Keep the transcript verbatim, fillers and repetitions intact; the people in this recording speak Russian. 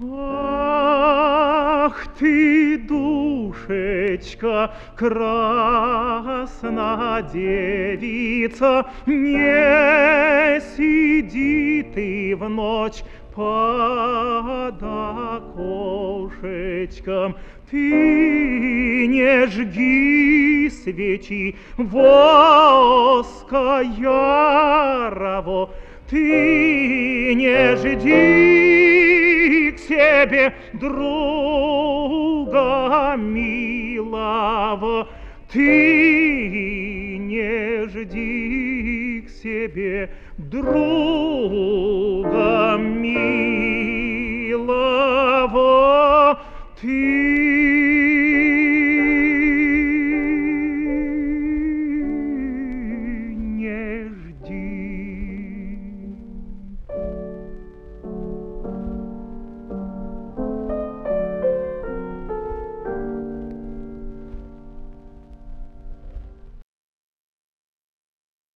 Ах ты, душечка, красна девица, не сиди ты в ночь под окошечком, ты не жги свечи воска ярово, ты не жди к себе друга милого, ты не жди к себе друга милого, ты